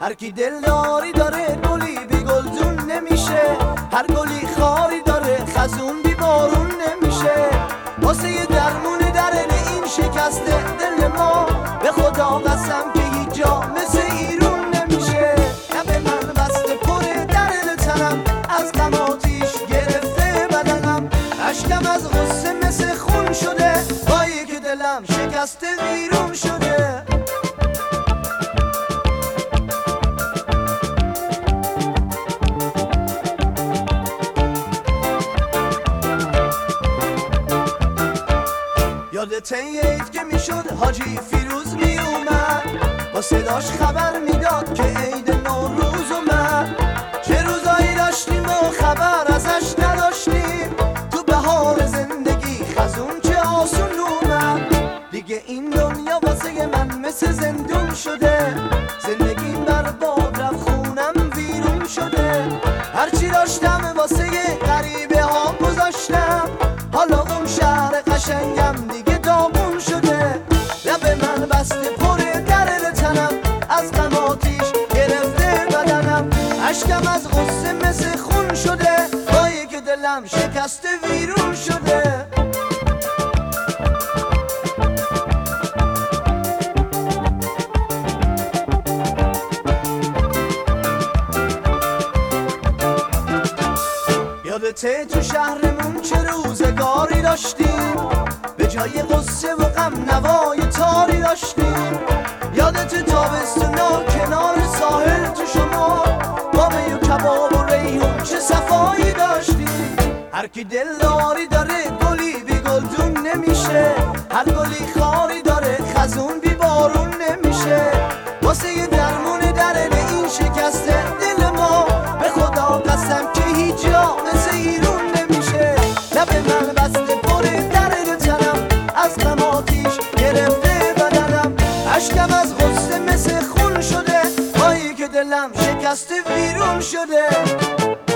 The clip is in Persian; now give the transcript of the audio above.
هر کی دلداری داره گلی بی گلدون نمیشه، هر گلی خاری داره خزون بی بارون نمیشه. واسه یه درمون درن این شکسته دل ما، به خدا قسم که هیچ جا مثل ایرون نمیشه. لب من بسته پر درن تنم، از غم آتیش گرفته بدنم، اشکم از غصه مثل خون شده، وای که دلم شکسته ویرون شده. یادت عید که میشد حاجی فیروز میومد، با صداش خبر میداد که عید نوروز اومد. چه روزایی داشتیم و خبر ازش نداشتیم، تو بهار زندگی خزون چه آسون اومد. دیگه این دنیا واسه من مثل زندون شده، زندگیم برباد رفت خونم ویرون شده. هرچی داشتم واسه غریبه ها گذاشتم، حالا اون شهر قشنگم دیگه داغون شده. لب من بسته پر درد تنم، از غم آتیش گرفته بدنم، اشکم از غصه مثل خون شده، وای که دلم شکسته ویرون شده. یادته تو شهرمون چه روزگاری داشتیم، به جای غصه و غم نوای تاری داشتیم. یادت تابستونا کنار ساحل تو شما، با می و کباب و ریحون چه صفایی داشتیم. هر کی دلداری داره گلی بی گلدون نمیشه، هر گلی خاری داره خزون بی بارون نمیشه. واسه یه درمون درن این شکسته دل ما، به خدا قسم که هیچ جا مثل ایرون نمیشه. لب من بسته پر درد تنم، از غم آتیش گرفته بدنم، اشکم از غصه مثل خون شده، وای که دلم شکسته ویرون شده.